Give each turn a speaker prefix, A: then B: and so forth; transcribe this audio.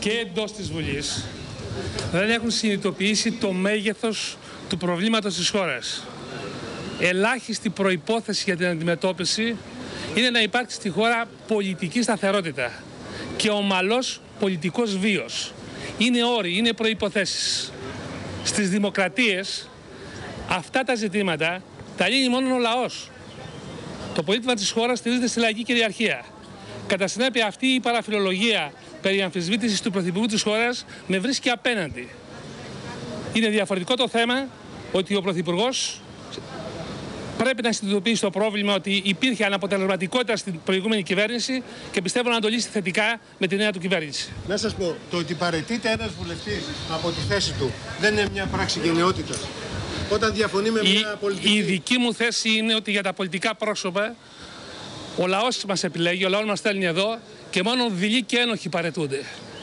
A: και εντός της Βουλής δεν έχουν συνειδητοποιήσει το μέγεθος του προβλήματος της χώρας. Ελάχιστη προϋπόθεση για την αντιμετώπιση είναι να υπάρξει στη χώρα πολιτική σταθερότητα και ομαλός πολιτικός βίος. Είναι όροι, είναι προϋποθέσεις. Στις δημοκρατίες αυτά τα ζητήματα τα λύνει μόνο ο λαός. Το πολίτημα της χώρας στηρίζεται στη λαϊκή κυριαρχία. Κατά συνέπεια, αυτή η παραφιλολογία περί αμφισβήτησης του Πρωθυπουργού της χώρας με βρίσκει απέναντι. Είναι διαφορετικό το θέμα ότι ο Πρωθυπουργός πρέπει να συνειδητοποιήσει το πρόβλημα ότι υπήρχε αναποτελεσματικότητα στην προηγούμενη κυβέρνηση και πιστεύω να το λύσει θετικά με τη νέα του κυβέρνηση.
B: Να σας πω, το ότι παραιτείται ένας βουλευτής από τη θέση του δεν είναι μια πράξη γενναιότητας? Όταν διαφωνεί με μια πολιτική...
A: Η δική μου θέση είναι ότι για τα πολιτικά πρόσωπα ο λαός μας επιλέγει, ο λαός μας στέλνει εδώ και μόνο δειλοί και ένοχοι παραιτούνται.